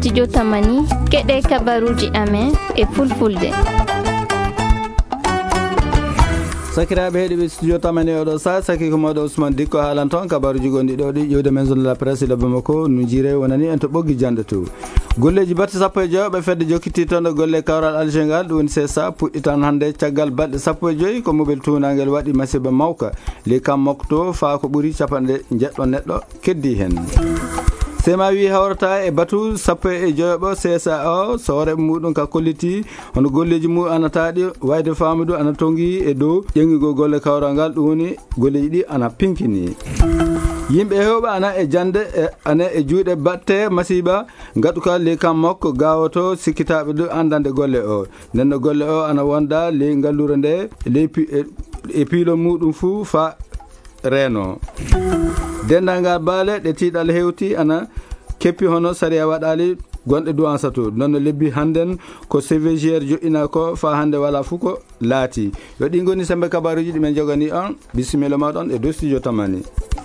studio Tamani keɗe kabaruji amen e fulfulde. sakiraɓe heeɗiɓe studio Tamani oɗo sa saki ko mawɗo Ousmane Dikko haalan toon kabaruji gonɗi ɗo ɗi ƴewde maison de la presse de Bamako no jiire wonani en to ɓoggi jande to golleji batte 15 ɓe fedde jokkiti toon ɗo golle kawral algengal ɗum woni CSA puɗɗitan hannde caggal balɗe 15 ko mobile tunagel waɗi masiba mawka li kam mokto faa ko ɓuuri capanɗe jeɗɗo neɗɗo keddi hen sema wi hawrata e batu 15 CSA o so hoore muɗum ka kolliti hono golleji mu anataɗi wayde famudu ana tongi e dow ƴeŋigo golle kawral ngal ɗum woni golleji ɗi ana pinkini yimɓe hewɓe ana e jande ana e juuɗe batte masiba gaɗuka li kam makko gawoto sikkitaɓe ɗo andande golle o nenno golle o ana wonda li ngallure nde e piilo muɗum fuu fa reeno dendal ngal baale ɗe tiiɗal hewti ana keppi hono saria waɗali gonɗe duwansa to noon no lebbi hannden ko CVGR joƴƴina ko fa hannde wala fuu ko laati yo ɗi goni sembe kabaruji ɗi men jogani on bisimilla maɗon e dow studio Tamani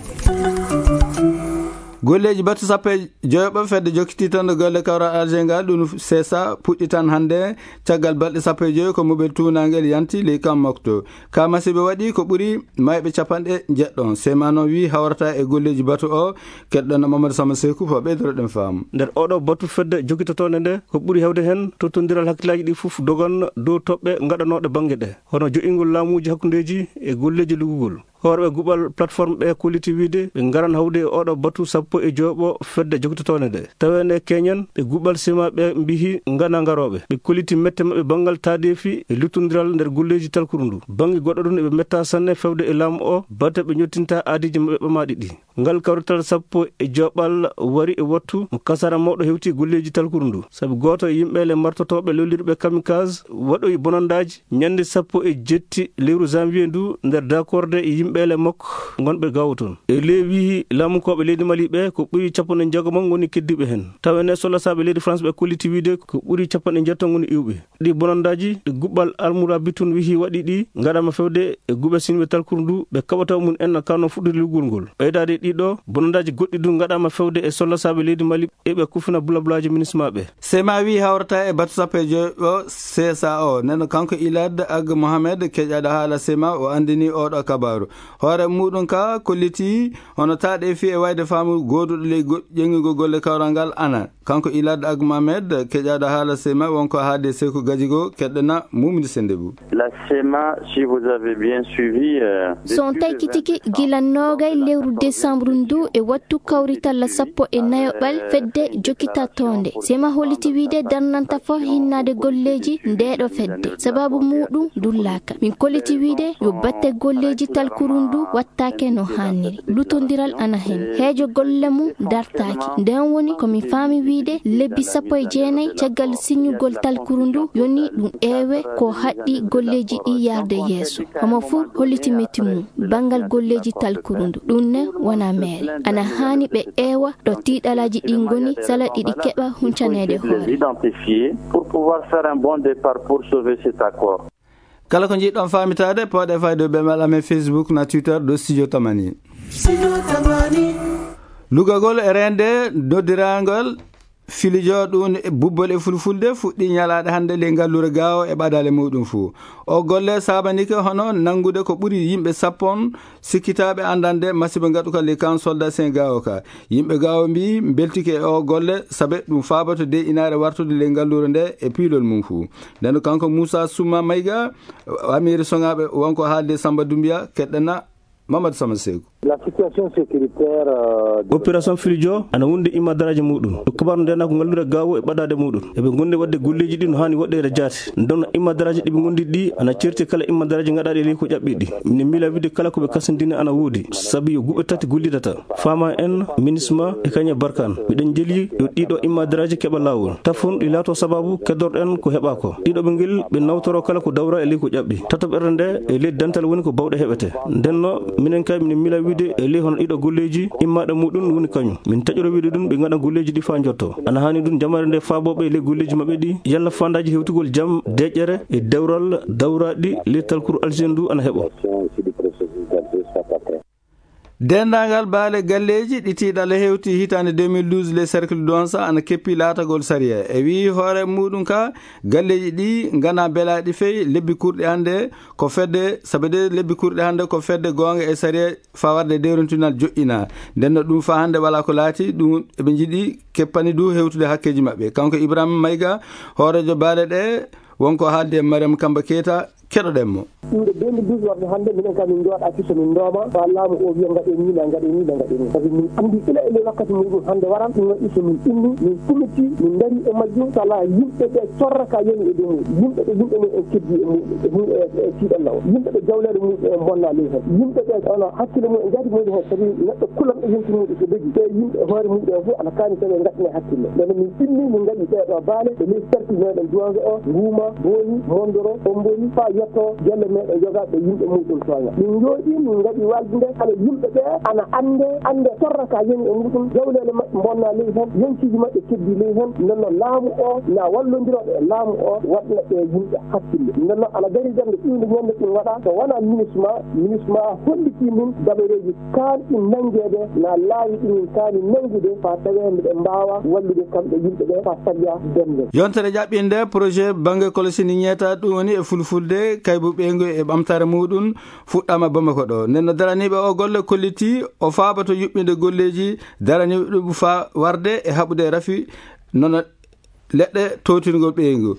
golleji batte 15 fedde jokkiti tan golle kawral algengal ɗum CSA puɗɗitan hannde caggal balɗe 15 ko mobile tunagel yanti li kam mokto ka masiɓe waɗi ko ɓuuri mayɓe capanɗe jeɗɗon sema noon wi hawrata e golleji batu o keɗɗon Mamadou Sama Sekou fo ɓeydoroɗen faamu nder oɗo batu fedde jokkitotone nde ko ɓuuri hewde hen tottodiral hakkillaji ɗi fof dogon dow toɓɓe gaɗanoɗe banggue ɗe hono joƴingol laamuji hakkudeji e golleji luggugol hoorɓe guɓal plateforme ɓe kolliti wiide ɓe garan hawde e oɗo batu 15 fedde jokkitotone nde tawene keñen ɓe guɓal sima ɓe mbihi gana garoɓe ɓe kolliti mette mabɓe banggal tadefi e luttodiral nder golleji talkuru ndu banggue goɗɗo ɗum eɓe metta sanne fewde e laamu o batte ɓe ñottinta aadiji mabɓe ɓamaɗi ɗi ngal kawrital 15 wari e wattu mo kasara mawɗo hewti golleji talkuru ndu saabi goto yimɓele martotoɓe lolirɓe kamikage waɗoyi bonandaji ñande 17 lewru janvier ndu nder d'accorde e yimɓele makko gonɓe gawo toon e leewi laamukoɓe leydi Mali ɓe ko ɓuuri 60 goni keddiɓe hen tawene solasaɓe leydi France ɓe kolliti wiide ko ɓuuri 70 goni iwɓe ɗi bonandaji ɗi guɓɓal almoura bitun wihi waɗi ɗi gaɗama fewde e guɓe sinɓe talkuru ndu ɓe kaɓata mum en kano fuɗɗorde luggol ngol ɓeydade ɗiɗo bonandaji goɗɗi ɗum gaɗama fewde e solasaɓe leydi Mali eɓe kufina bulabulaji ministre maɓe sema wi hawrata e batu 15 CSA o neno kanko Ilad Ag Mohamed keƴaɗo haala sema o andini oɗo kabaru hoore muɗum ka kolliti hono taɗe fi e wayde faamu goduɗo ley ƴeŋigo golle kawral ngal ana kanko Ilad Ag Mohamed keƴaɗo haala sema wonko haade Sekou Gadjigo keɗɗana Mumini Sendebou la SEMA si vous avez bien suivi son taykitiki gila nogay lewru décembre ndu e wattu kawrital 14 fedde jokkita tonde sema holliti wiide darnanta fo hinnade golleji ndeɗo fedde sababu muɗum dullaka min kolliti wiide yo batte golleji talkuru ndu wattake no hanniri lutodiral ana hen heejo golle mum dartaki nden woni komi faami wiide lebbi 19 caggal signugol talkuru ndu yoni ɗum ewe ko haɗɗi golleji ɗi yarde yeeso homo fuu holliti metti mum bangal golleji talkuru ndu ɗum ne wona meere ana hani ɓe ewa ɗo tiiɗalaji ɗi goni sala ɗiɗi keɓa huncanede hoore pour pouvoir faire un bon départ pour sauver cet accord. kala ko jiɗɗon famitade pawɗe fayde ɓe maɗam e Facebook na Twitter do studio Tamani lugagol e rende noddirangal filijo ɗum bubbol e fulfulde fuɗɗi ñalaɗe hannde le ngallure gawo e ɓadale muɗum fuu o golle sabanike hono nangude ko ɓuuri yimɓe 10 sikkitaɓe andande masiba gaɗuka le kan soldat sen gawo ka yimɓe gawo mbi beltike e o golle saabe ɗum fabato de inare wartude le ngallure nde e piilol mum fuu nden kanko Moussa Souma Mayga amiri songaɓe wonko haalde Samba Doumbia keɗɗana Mamadou Sama Sekou la situation sécuritaire opération Filijo ana wonde imma daraje muɗum kabaru ndena ko ngallure gawo e ɓadade muɗum eɓe gonde wadde golleji ɗi no hani waɗɗede jaati donno imma daraje ɗiɓe gondi ɗi ana certi kala imma daraje gaɗaɗe ley ko ƴaɓɓiɗi min mila wide kala koɓe kasandini ana woodi saabi yo guɓe tati gollidata fama en ministre e kañe barkan miɗen jeeli yo ɗiɗo imma daraje keɓa lawol tafon ɗi laato sababu keddorɗen ko heɓa ko ɗiɗo ɓe guel ɓe nawtoro kala ko dawra e ley ko ƴaɓɓi tatoɓerde nde e ley dental woni ko bawɗe heɓete ndenno minen kay minen mila wide e ley hono ɗiɗo golleji immaɗe muɗum woni kañum min taƴoro wiide ɗum ɓe gaɗa golleji ɗi fa jotto ana hani ɗum jamare nde faaboɓe e ley golleji mabɓe ɗi yalla fandaji hewtugol jaam deƴƴere e dewral dawraɗi ley talkuru algérie ndu ana heeɓo dendagal baale galleji ɗitiɗal hewti hitande 2012 les cercle douança ana keppi laatagol saria e wi hoore muɗum ka galleji ɗi gana belaɗi feyi lebbi kurɗi hande ko fedde sabade lebbi kurɗi hande ko fedde gonga e saria fawarde deruntinal joƴƴina ndenno ɗum fa hande wala ko laati ɗum eɓe jiiɗi keppani du hewtude hakkeji mabɓe kanko Ibrahima Mayga hoorejo baale ɗe wonko haalde Mariam Kamba Keita keɗoɗenmo inde 2012 warde hannde minen kam min jooɗa fiso min ndooma so laamu o wiya ngaɗen ni sabi min anndi ila ele wakkati muɗum hannde waran ɗum waɗi so min inni min kumiti min ndari e majjum so alaa yimɓe ɓe corraka yoni e dow muɗum yimɓe mum en keddi e muɗum e tiiɗalla o yimɓe ɓe jawleede muɗum en bonna ley hen yimɓe ɓe ono hakkille mum e jaati muɗum hen sabi neɗɗo kulam e yimti muɗum so dogi ɓe yimɓe hoore muɗum en fof ana kaani tawi ngaɗne hakkille nden min inni min ngaɗi ɓeeɗo baale e ley cercle meɗen duwange o nguuma booni mondoro omboni fa yetto gelle meɗen jogaɓe yimɓe muɗum toña min jooɗi min ngaɗi walde nde kala yimɓe ɓe ana ande torraka yoni e muɗum jawlele maɓɓe bonna ley hen yonciji maɓɓe keddi ley hen ndenno laamu o na wallodiroɓe e laamu o waɗna ɓe yimɓe hakkille ndenno ana dari jande ƴiwde ñande ɗum waɗa so wona ministre holliti min daɓereji kalɗi nanguede na laawi ɗumin kaani nangude fa tawi mbiɗe mbawa wallude kamɓe yimɓe ɓe fa saɗya demde yontere ƴaɓɓinde projet banggue kolosini ñeeta ɗum woni e fulfulde kaybu ɓeygu e ɓamtare muɗum fuɗɗama Bamako ɗo nenno daraniɓe o golle kolliti o faabato yuɓɓinde golleji daraniɓe ɗum fa warde e haɓude rafi nono leɗɗe towtingol ɓeygu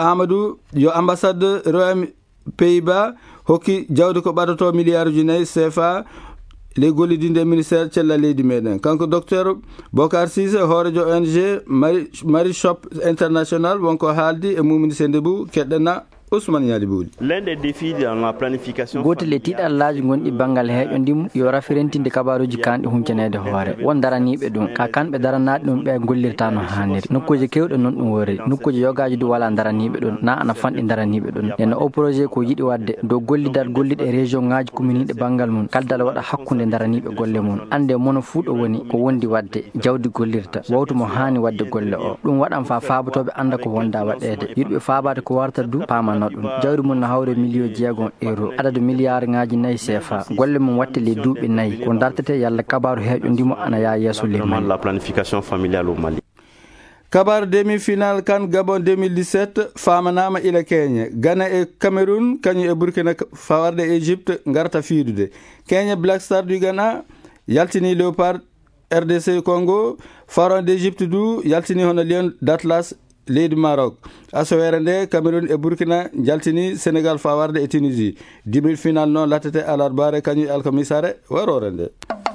yo ambassade Royaume Pays-Bas hokki jawdi ko ɓadoto milliard ji 4 CFA les gollidinde ministére cella leydi meɗen kanko docteur Bocar Cissé hoorejo ONG Marie Shop International wonko haaldi e mumini Sendebou keɗɗena Ousmane Yali Bouli l'un des défis dans la planification gotel e tiɗallaji gonɗi banggal heeƴo ndimu yo rafirentinde kabaruji kanɗe huncanede hoore won daraniɓe ɗum ka kanɓe daranaɗe ɗum ɓe gollirta no hanniri nokkuji kewɗe noon ɗum wori nokkuji yogaji du wala daraniɓe ɗum na ana fanɗi daraniɓe ɗum ene o projet ko yiɗi wadde dow gollidal golliɗe e région ngaji commune banggal mum kaldal waɗa hakkude daraniɓe golle mum ande mono fuu ɗo woni ko wondi wadde jawdi gollirta wawtu mo hani wadde golle o ɗum waɗan fa faabotoɓe anda ko wonda waɗede yiɗɓe faabade ko warta du paman jawdi mum no hawre million jeegom euro adadu milliard ngaji 4 CFA golle mum watte le duuɓi 4 ko dartete yalla kabaru heeƴo ndimo ana ya yeeso le la planification familiale au Mali kabaru demi-finale CAN Gabon 2017 famanama ila Kenya Ghana e Cameroun kañum e Burkina fawarde Égypte garta fiidude Kenya Black Star du Ghana yaltini Léopard RDC Congo Pharaon d'Égypte du yaltini hono Lion d'Atlas leydi Maroc asowere nde Cameroun e Burkina jaltini Sénégal fawarde e Tunisie demi final noon lattete alarbare kañum alkamisare warore nde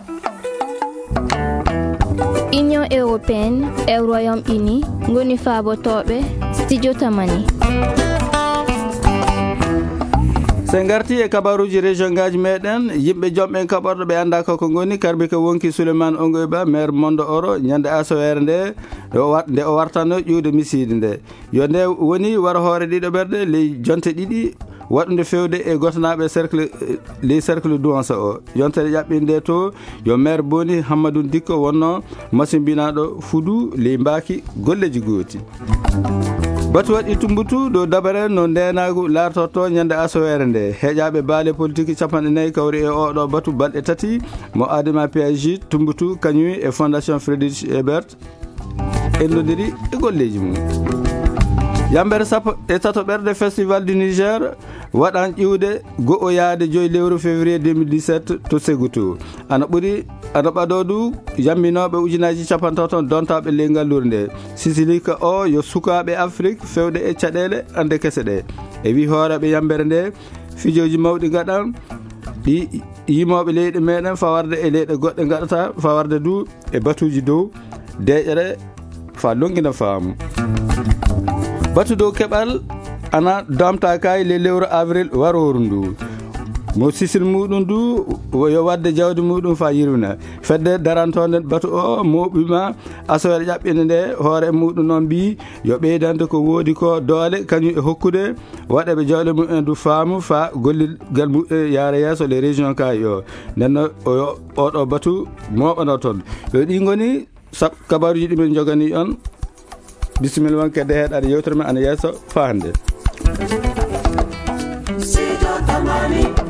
Union européenne e Royaume-Uni ngoni faabotoɓe studio tamani sen garti e kabaruji région ngaji meɗen yimɓe jomɓe kaɓorɗo ɓe anda koko goni karbi ko wonki Souleymane Ongoy Ba maire Mondo Oro ñande asowere nde nde o wartanno ƴiwde miside nde yo nde woni wara hoore ɗiɗo ɓerɗe ley jonte ɗiɗi waɗude fewde e gotanaɓe cercle les cercle douança o yontere ƴaɓɓinde to yo maire Boni Hammadou Dikko wonno masimbinaɗo Fudu ley mbaki golleji gooti batu waɗi tumbutu dow dabare no ndenagu lartoto ñande asowere nde heeƴaɓe baale politique 4 kawri e oɗo batu balɗe tati mo adama PAJ tumbutu kañum e fondation Friedrich Ebert ennodiri e golleji mum yambere sappo e tato ɓerde festival du Niger waɗan ƴiwde go'o yaade 5 lewru février 2017 to Ségou to ana ɓaɗo du yamminoɓe ujunaji 50 dontaɓe lengal lurde nde sisilika o yo sukaɓe Afrique fewde e caɗele ande kese ɗe e wi hooreɓe yambere nde fijoji mawɗi gaɗan ɗi yimoɓe leyɗe meɗen fawarde e leyɗe goɗɗe gaɗata fawarde du e batuji dow deƴere fa longina faamu batu dow keɓal ana damta kay le lewru avril waroru ndu mo sisil muɗum du yo wadde jawdi muɗum fa yirwina fedde darantonde batu o moɓima asowere ƴaɓɓinde nde hoore muɗum noon mbi yo ɓeydande ko woodi ko doole kañum e hokkude waɗeɓe jawle mumen du faamu fa gollirgal muɗum yaara yeeso les région kay o nenno oɗo batu moɓano toon yo ɗi goni kabaruji ɗimin jogani on bisimilla won kedde heeɗade yewtere men ana yeeso fa hande.